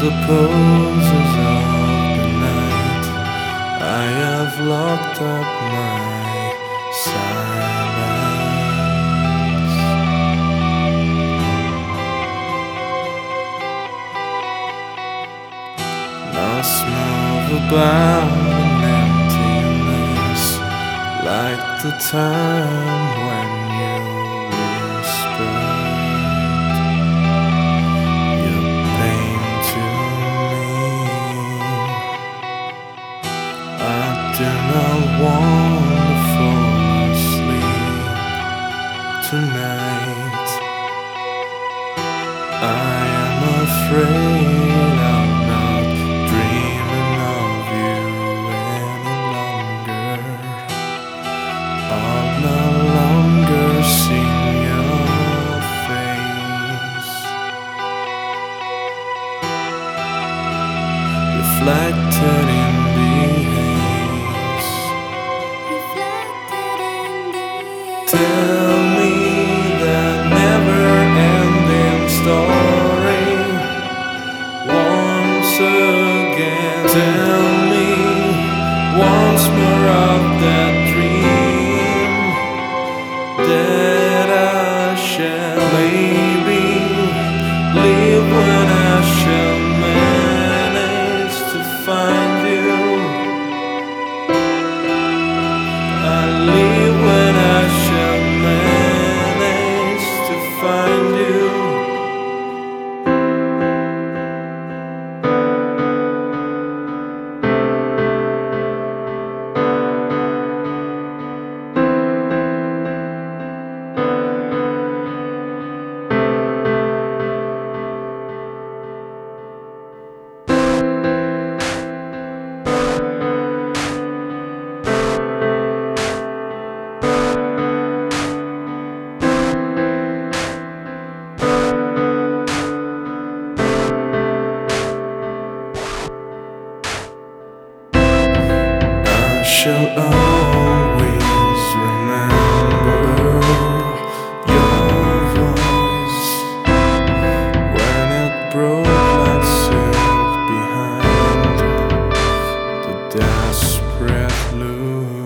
the poses of the night, I have locked up my silence. Now I smell the bound and emptiness, like the time when you whispered your pain to me. I do not want to fall asleep tonight. I am afraid I'm not dreaming of you any longer. I'll no longer see your face reflected in the haze. Tell me that never-ending story once again. Tell me once more of that dream that I shall maybe live when I shall manage to find you. I live when I shall manage to find you. I shall always remember your voice when it broke like silk behind the desperate blue.